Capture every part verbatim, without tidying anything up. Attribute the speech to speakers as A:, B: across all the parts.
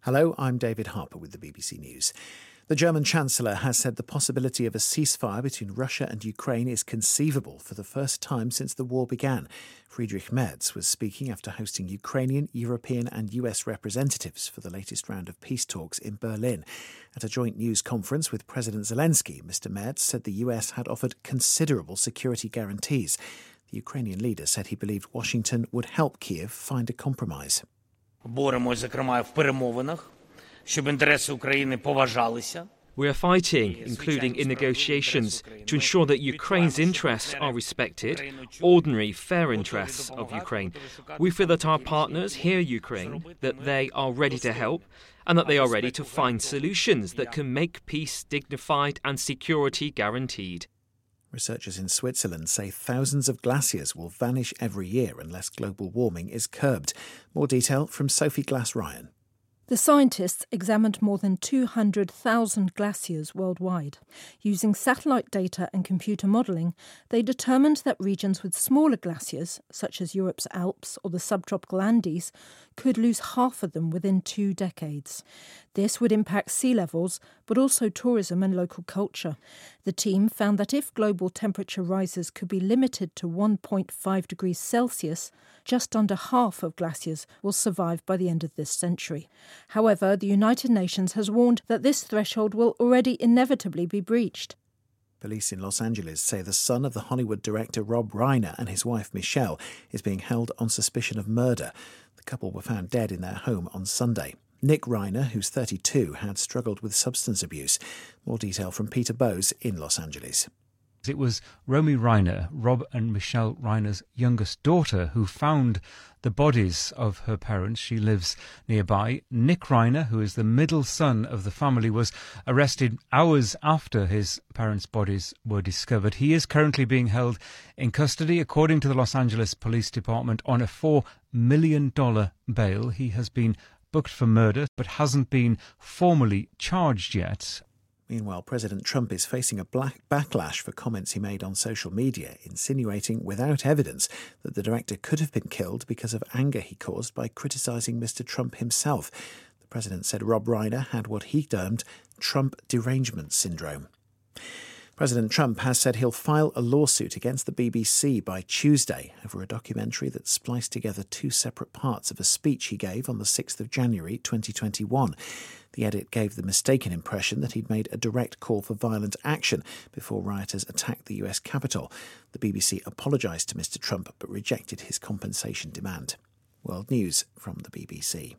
A: Hello, I'm David Harper with the B B C News. The German Chancellor has said the possibility of a ceasefire between Russia and Ukraine is conceivable for the first time since the war began. Friedrich Merz was speaking after hosting Ukrainian, European and U S representatives for the latest round of peace talks in Berlin. At a joint news conference with President Zelensky, Mister Merz said the U S had offered considerable security guarantees. The Ukrainian leader said he believed Washington would help Kyiv find a compromise.
B: Боремось, зокрема, в перемовинах, щоб інтереси України поважалися.
C: We are fighting, including in negotiations, to ensure that Ukraine's interests are respected, ordinary, fair interests of Ukraine. We feel that our partners hear Ukraine, that they are ready to help, and that they are ready to find solutions that can make peace dignified and security guaranteed.
A: Researchers in Switzerland say thousands of glaciers will vanish every year unless global warming is curbed. More detail from Sophie Glass-Ryan.
D: The scientists examined more than two hundred thousand glaciers worldwide. Using satellite data and computer modelling, they determined that regions with smaller glaciers, such as Europe's Alps or the subtropical Andes, could lose half of them within two decades. This would impact sea levels, but also tourism and local culture. The team found that if global temperature rises could be limited to one point five degrees Celsius, just under half of glaciers will survive by the end of this century. However, the United Nations has warned that this threshold will already inevitably be breached.
A: Police in Los Angeles say the son of the Hollywood director Rob Reiner and his wife Michelle is being held on suspicion of murder. The couple were found dead in their home on Sunday. Nick Reiner, who's thirty-two, had struggled with substance abuse. More detail from Peter Bowes in Los Angeles.
E: It was Romy Reiner, Rob and Michelle Reiner's youngest daughter, who found the bodies of her parents. She lives nearby. Nick Reiner, who is the middle son of the family, was arrested hours after his parents' bodies were discovered. He is currently being held in custody, according to the Los Angeles Police Department, on a four million dollars bail. He has been booked for murder, but hasn't been formally charged yet.
A: Meanwhile, President Trump is facing a black backlash for comments he made on social media, insinuating without evidence that the director could have been killed because of anger he caused by criticising Mister Trump himself. The president said Rob Reiner had what he termed Trump derangement syndrome. President Trump has said he'll file a lawsuit against the B B C by Tuesday over a documentary that spliced together two separate parts of a speech he gave on the sixth of January twenty twenty-one. The edit gave the mistaken impression that he'd made a direct call for violent action before rioters attacked the U S Capitol. The B B C apologised to Mister Trump but rejected his compensation demand. World News from the B B C.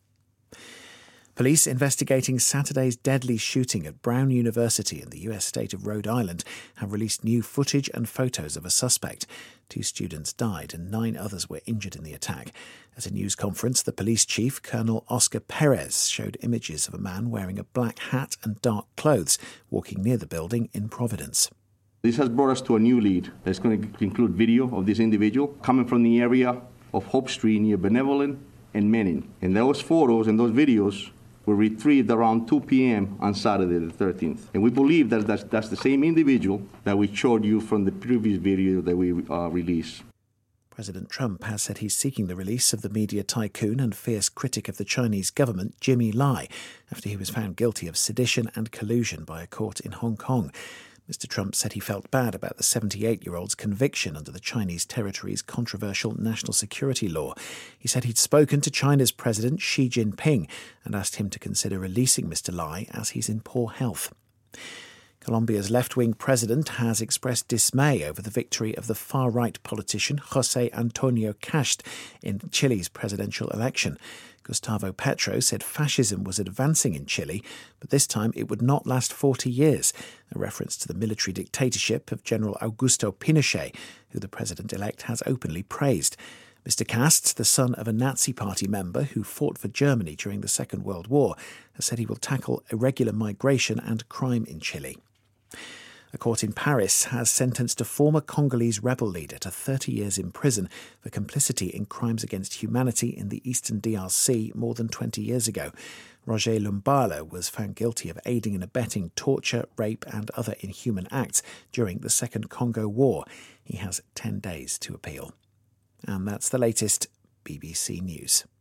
A: Police investigating Saturday's deadly shooting at Brown University in the U S state of Rhode Island have released new footage and photos of a suspect. Two students died and nine others were injured in the attack. At a news conference, the police chief, Colonel Oscar Perez, showed images of a man wearing a black hat and dark clothes walking near the building in Providence.
F: This has brought us to a new lead that's going to include video of this individual coming from the area of Hope Street near Benevolent and Manning. And those photos and those videos were retrieved around two p.m. on Saturday the thirteenth. And we believe that that's, that's the same individual that we showed you from the previous video that we uh, released.
A: President Trump has said he's seeking the release of the media tycoon and fierce critic of the Chinese government, Jimmy Lai, after he was found guilty of sedition and collusion by a court in Hong Kong. Mister Trump said he felt bad about the seventy-eight-year-old's conviction under the Chinese territory's controversial national security law. He said he'd spoken to China's President Xi Jinping and asked him to consider releasing Mister Lai as he's in poor health. Colombia's left-wing president has expressed dismay over the victory of the far-right politician José Antonio Cast in Chile's presidential election. Gustavo Petro said fascism was advancing in Chile, but this time it would not last forty years, a reference to the military dictatorship of General Augusto Pinochet, who the president-elect has openly praised. Mister Cast, the son of a Nazi Party member who fought for Germany during the Second World War, has said he will tackle irregular migration and crime in Chile. A court in Paris has sentenced a former Congolese rebel leader to thirty years in prison for complicity in crimes against humanity in the eastern D R C more than twenty years ago. Roger Lumbala was found guilty of aiding and abetting torture, rape and other inhuman acts during the Second Congo War. He has ten days to appeal. And that's the latest B B C News.